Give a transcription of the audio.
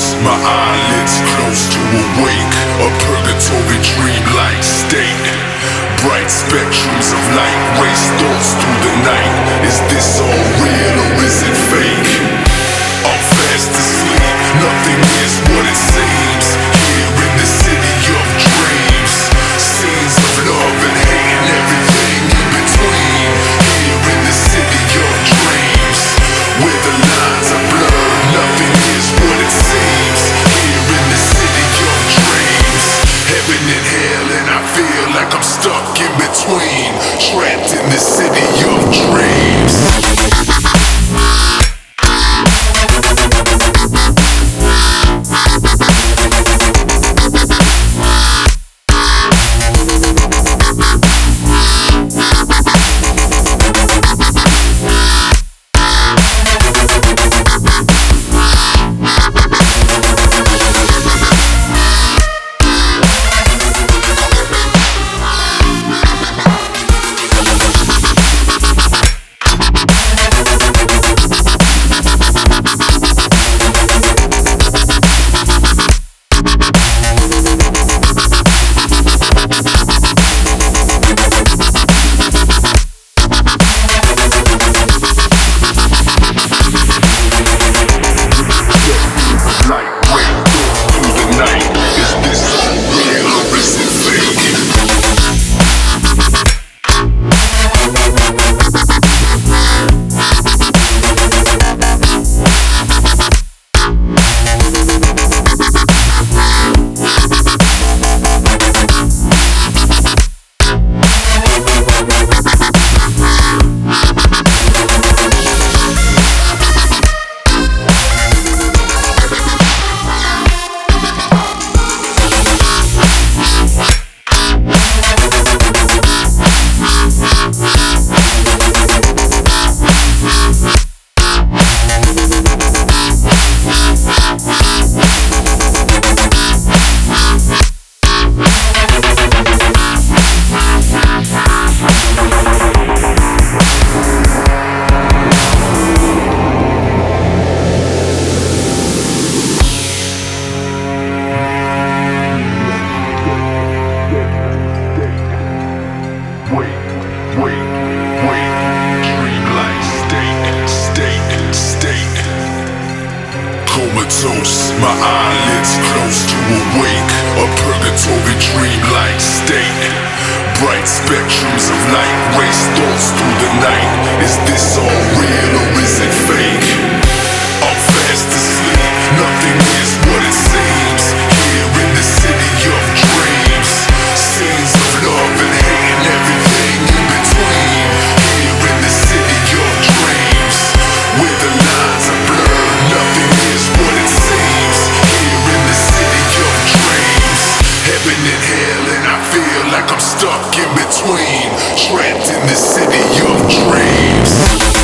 comatose, my eyelids close to awake. A purgatory dream-like state. Bright spectrums of light race thoughts through the night. Is this all real or is it fake? I'm fast asleep, nothing is what it seems. Here in the city of dreams, scenes of love and hate and everything in between. Here in the city of dreams, where the lines are blurred, nothing is what it seems. Here in the city of dreams, heaven and hell, and I feel like I'm stuck in between, trapped in the city of dreams. Comatose, my eyelids close to awake. A purgatory dream-like state. Bright spectrums of light race thoughts through the night. Is this all real or is it fake? I'm fast asleep, nothing is what it seems. Here in the city of dreams, scenes of love and hate and everything in between. Here in the city of dreams, where the lines are blurred, nothing is what it seems. Here in the city of dreams, heaven and hell, and I feel like I'm stuck in between, trapped in the city of dreams.